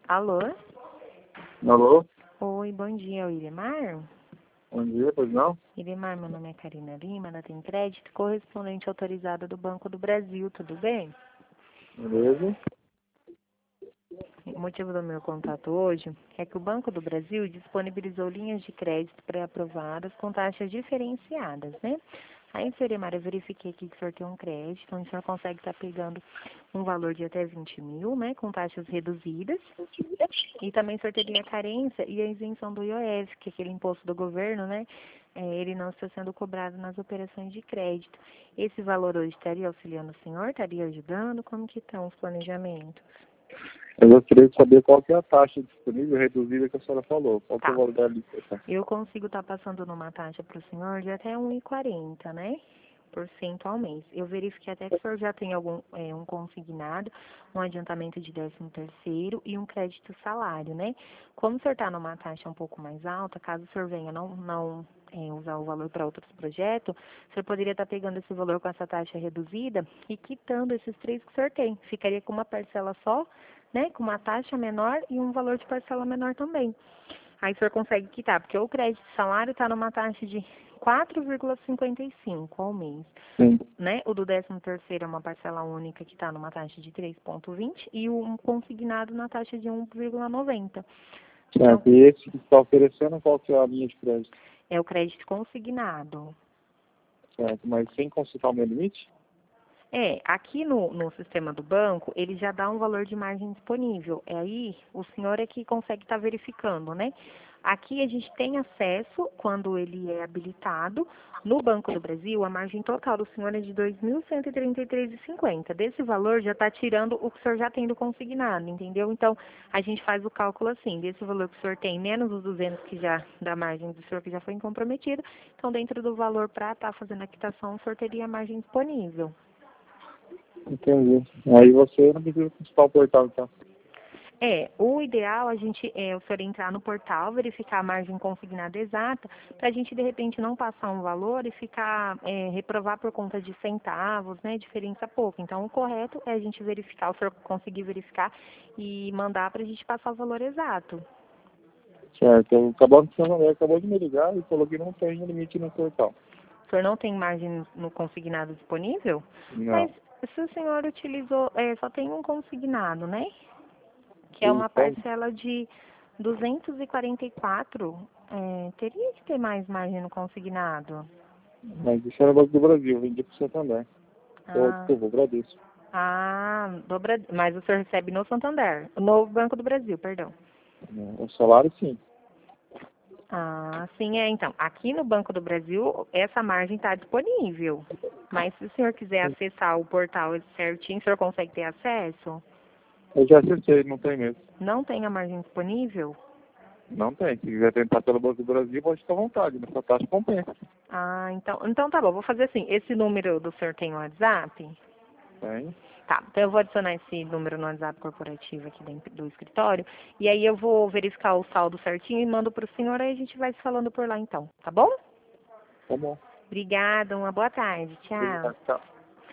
Alô? Alô? Oi, bom dia, Ilemar? Bom dia, pois não? Ilemar, meu nome é Karina Lima, da Tem Crédito, correspondente autorizada do Banco do Brasil, tudo bem? Beleza? O motivo do meu contato hoje é que o Banco do Brasil disponibilizou linhas de crédito pré-aprovadas com taxas diferenciadas, né? Aí, senhor Ilemar, eu verifiquei aqui que o senhor tem um crédito, onde o senhor consegue estar pegando um valor de até 20 mil, né, com taxas reduzidas. E também o senhor teria a carência e a isenção do IOF, que é aquele imposto do governo, né? Ele não está sendo cobrado nas operações de crédito. Esse valor hoje estaria auxiliando o senhor? Estaria ajudando? Como que estão os planejamentos? Eu gostaria de saber qual que é a taxa disponível reduzida que a senhora falou. Qual que é o Tá. valor da lista? Eu consigo estar passando numa taxa para o senhor de até 1,40, né? Por cento ao mês. Eu verifiquei até que o senhor já tem um consignado, um adiantamento de 13º e um crédito salário, né? Como o senhor está numa taxa um pouco mais alta, caso o senhor venha não usar o valor para outros projetos, o senhor poderia estar pegando esse valor com essa taxa reduzida e quitando esses três que o senhor tem. Ficaria com uma parcela só, né? Com uma taxa menor e um valor de parcela menor também. Aí o senhor consegue quitar, porque o crédito salário está numa taxa de 4,55 ao mês, Sim. né? O do 13º é uma parcela única que está numa taxa de 3,20 e o consignado na taxa de 1,90. Então, Certo. E esse que está oferecendo, qual que é a linha de crédito? é o crédito consignado. Certo. Mas sem consultar o meu limite? Aqui no sistema do banco, ele já dá um valor de margem disponível. Aí, o senhor é que consegue estar verificando, né? Aqui a gente tem acesso, quando ele é habilitado, no Banco do Brasil, a margem total do senhor é de R$ 2.133,50. Desse valor já está tirando o que o senhor já tem do consignado, entendeu? Então, a gente faz o cálculo assim, desse valor que o senhor tem, menos os 200 que já, da margem do senhor que já foi comprometido. Então, dentro do valor para estar fazendo a quitação, o senhor teria a margem disponível. Entendi. Aí você não precisa consultar o portal, então. O ideal a gente é o senhor entrar no portal, verificar a margem consignada exata, para a gente de repente não passar um valor e ficar, reprovar por conta de centavos, né, diferença pouco. Então o correto é a gente verificar, o senhor conseguir verificar e mandar para a gente passar o valor exato. Certo. Acabou de me ligar e falou que não tem limite no portal. O senhor não tem margem no consignado disponível? Mas Não. se o senhor utilizou, só tem um consignado, né? Que é E uma tem, parcela de 244, teria que ter mais margem no consignado. mas isso era o Banco do Brasil, vendi para o Santander. Ah, Desculpa, agradeço. mas o senhor recebe no Santander, no Banco do Brasil, perdão. O salário, sim. Ah, sim, então. Aqui no Banco do Brasil, essa margem está disponível. Mas se o senhor quiser acessar o portal certinho, o senhor consegue ter acesso? Eu já acertei, não tem mesmo. Não tem a margem disponível? Não tem. Se quiser tentar pelo Banco do Brasil, pode ficar à vontade. Nessa taxa compensa. Ah, então tá bom. Vou fazer assim. Esse número do senhor tem WhatsApp? Tem. Tá, então eu vou adicionar esse número no WhatsApp corporativo aqui do escritório, e aí eu vou verificar o saldo certinho e mando para o senhor, aí a gente vai se falando por lá então, tá bom? Tá bom. Obrigada, uma boa tarde, tchau. Obrigado, tchau.